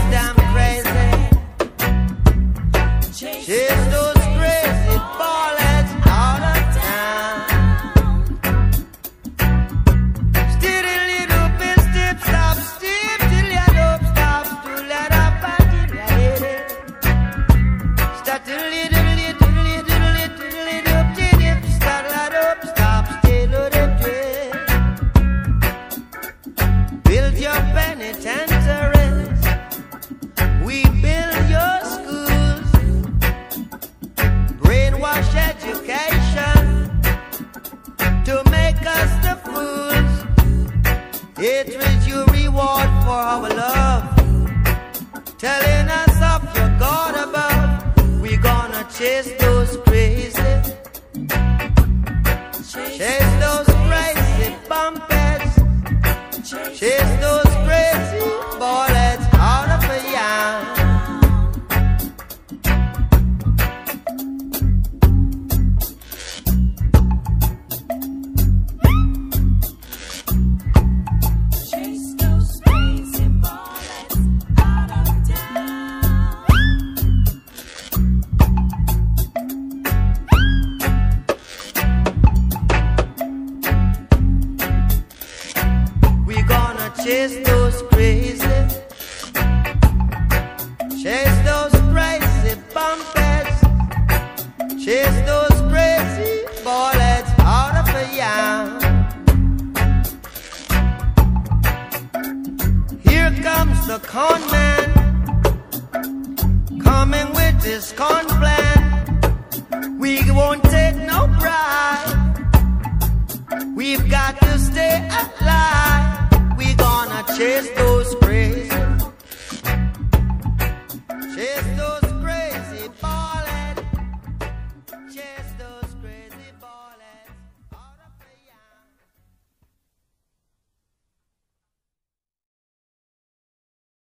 them crazy. Chase those crazy ballets out of town. Steady little bit, step, stop, step, till you don't stop, to let up and till you hit it. Start to little, little, little, little, little, till start let up, stop, stay, load up, twist. Build your penitentiaries. We build your schools. Brainwash education to make us the fools. Hatred you reward for our love. Telling us of your God above. We gonna chase those crazy. Chase those crazy bumpers. Chase those crazy bullets out of a yam. Chase those crazy bullets out of town. We gonna chase those crazy. Chase those crazy bumpers. Chase those crazy bullets out of a yam. Here comes the con man, coming with his con plan. We won't take no bribe. We've got to stay alive. We gonna chase those crazy.